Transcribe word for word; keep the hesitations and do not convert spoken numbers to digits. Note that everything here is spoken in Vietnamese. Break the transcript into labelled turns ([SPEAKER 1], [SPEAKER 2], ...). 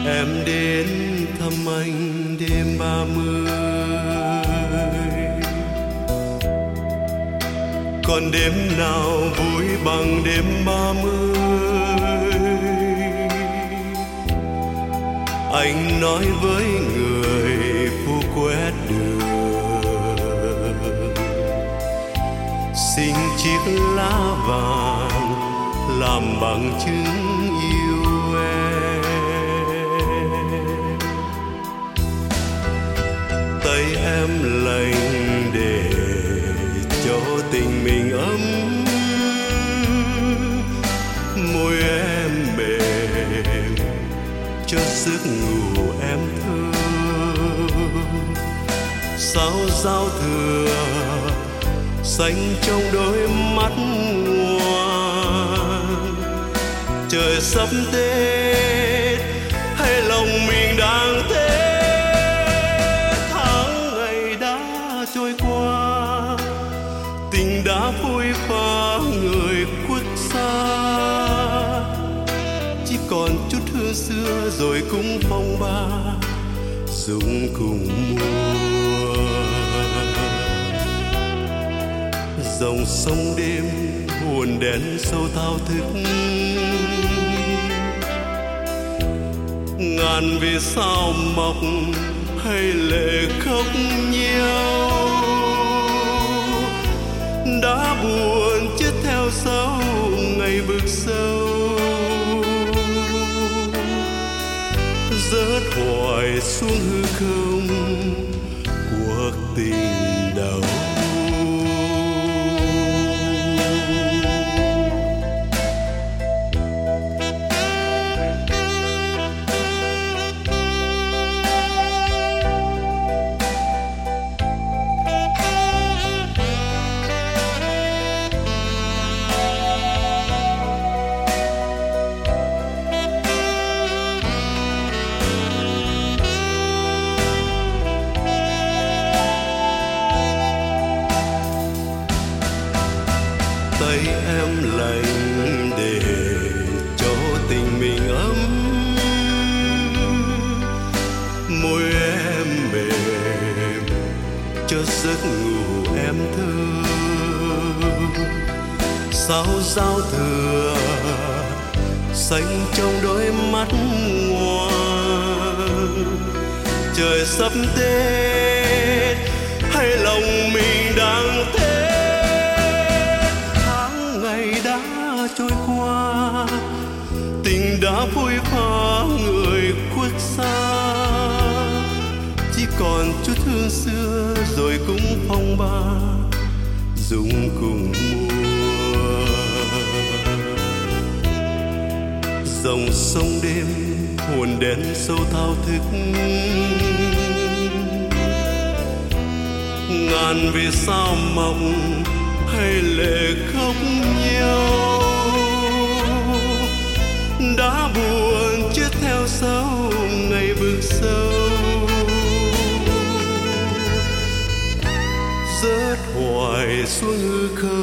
[SPEAKER 1] em đến thăm anh đêm ba mươi. Còn đêm nào vui bằng đêm ba mươi? Anh nói với người phu quét đường, xin chiếc lá vàng làm bằng chứng yêu em. Tay em lành để cho tình mình ấm, môi em mềm cho giấc ngủ em thơm. Sao giao thừa xanh trong đôi mắt ngoan, trời sắp Tết hay lòng mình đang Tết. Tháng ngày đã trôi qua, tình đã phôi pha người khuất xa, chỉ còn chút hương xưa rồi cũng phong ba dùng cùng mùa. Dòng sông đêm hồn đen sâu thao thức, ngàn vì sao mọc hay lệ khóc nhau. Đã buồn chết theo sau ngày vực sâu, rớt hoài xuống hư không cuộc tình đầu. Tay em lành để cho tình mình ấm, môi em mềm cho giấc ngủ em thơm. Sao giao thừa xanh trong đôi mắt ngoan, trời sắp Tết hay lòng mình đang Tết. Trôi qua, tình đã phôi pha người khuất xa, chỉ còn chút hương xưa rồi cũng phong ba dùng cùng mùa. Dòng sông đêm hồn đen sâu thao thức, ngàn vì sao mộng hay lệ khóc nhau. Đã buồn chết theo sau ngày vực sâu, rớt hoài xuống hư không